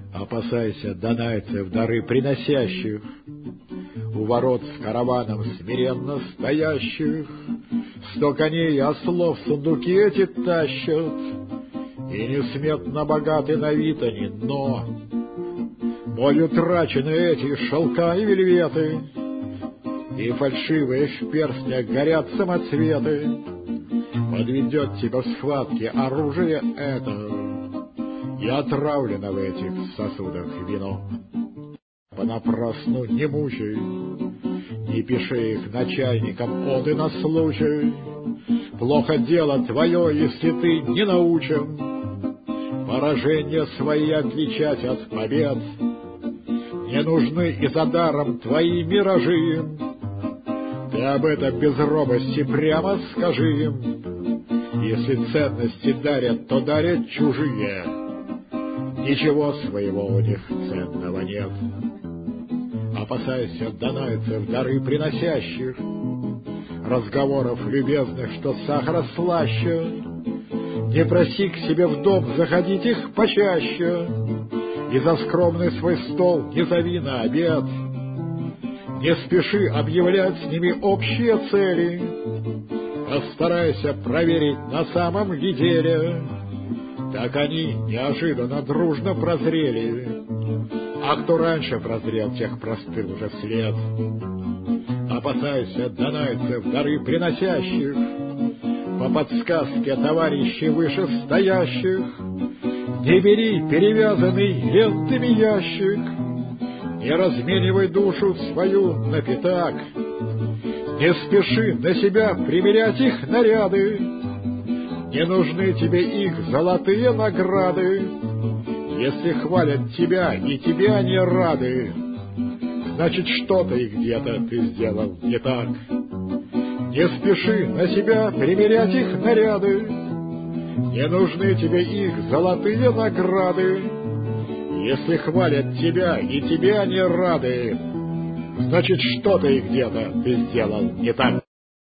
Опасайся донайцев, дары приносящих, у ворот с караваном смиренно стоящих. 100 коней и ослов сундуки эти тащат, и несметно богаты на вид они, но моль утрачены эти шелка и вельветы, и фальшивые в перстнях горят самоцветы. Подведет тебя в схватке оружие это, и отравлено в этих сосудах вино. Понапрасну не мучай, не пиши их начальникам оды на случай. Плохо дело твое, если ты не научен поражения свои отличать от побед. Не нужны и за даром твои миражи им, ты об этом без робости прямо скажи им. Если ценности дарят, то дарят чужие, ничего своего у них ценного нет. Опасайся донайцев, дары приносящих, разговоров любезных, что сахара слаще. Не проси к себе в дом заходить их почаще, и за скромный свой стол не зови на обед. Не спеши объявлять с ними общие цели, постарайся проверить, на самом ли деле так они неожиданно дружно прозрели. А кто раньше прозрел, тех простыл уже след. Опасайся донайцев, дары приносящих, по подсказке товарищей вышестоящих. Не бери перевязанный лентами ящик, не разменивай душу свою на пятак. Не спеши на себя примерять их наряды, не нужны тебе их золотые награды. Если хвалят тебя и тебе они рады, значит что-то и где-то ты сделал не так. Не спеши на себя примерять их наряды, не нужны тебе их золотые награды. Если хвалят тебя и тебе они рады, значит что-то и где-то ты сделал не так.